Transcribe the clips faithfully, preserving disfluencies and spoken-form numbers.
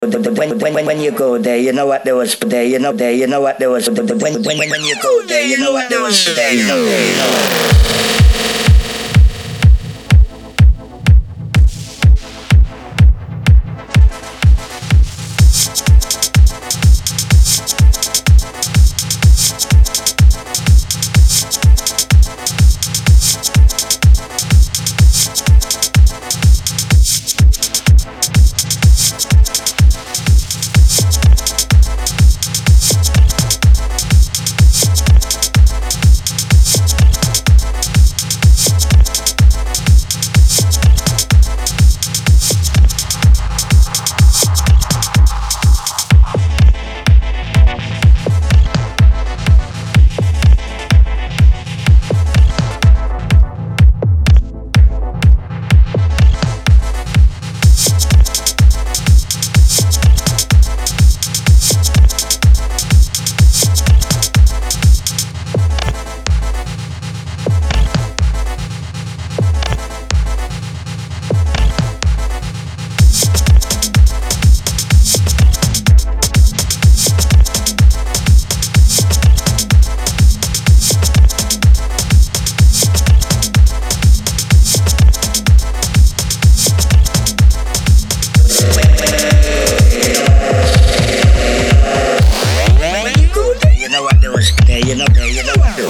When, when, when you go there, you know what there was there, you know there, you know what there was when, when, when you go there, you know what there was there, you know, you know. You know, you know what?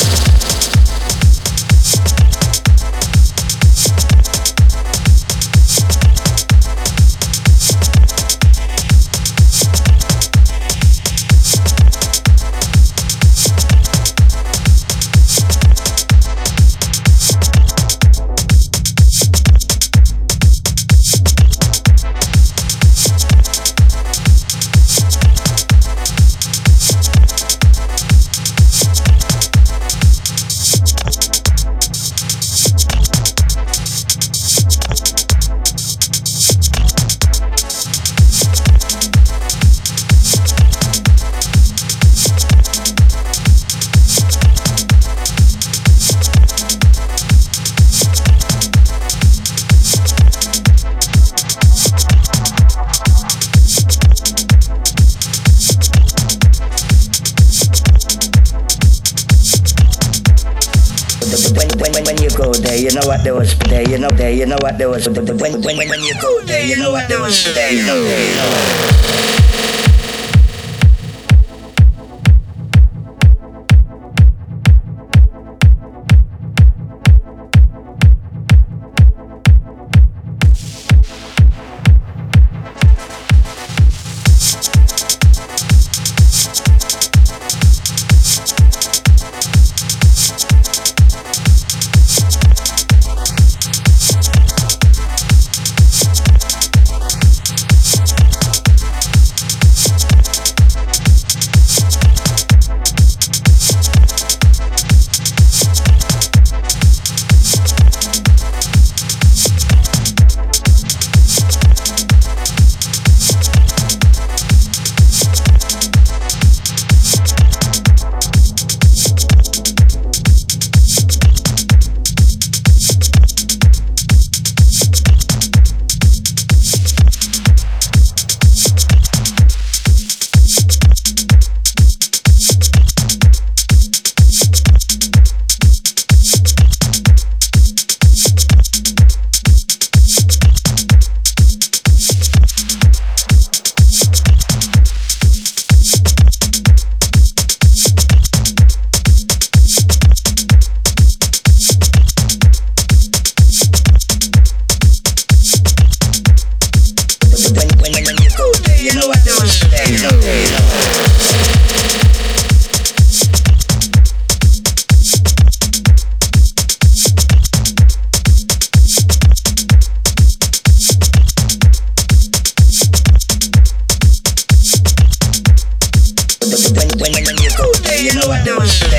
When, when, when you go there, you know what there was there, you know there, you know what there was when, when, when you go there, you know what there was there, you know, you know. You know what there was there, you know, you know. When, when, when you go there, you know what there was there.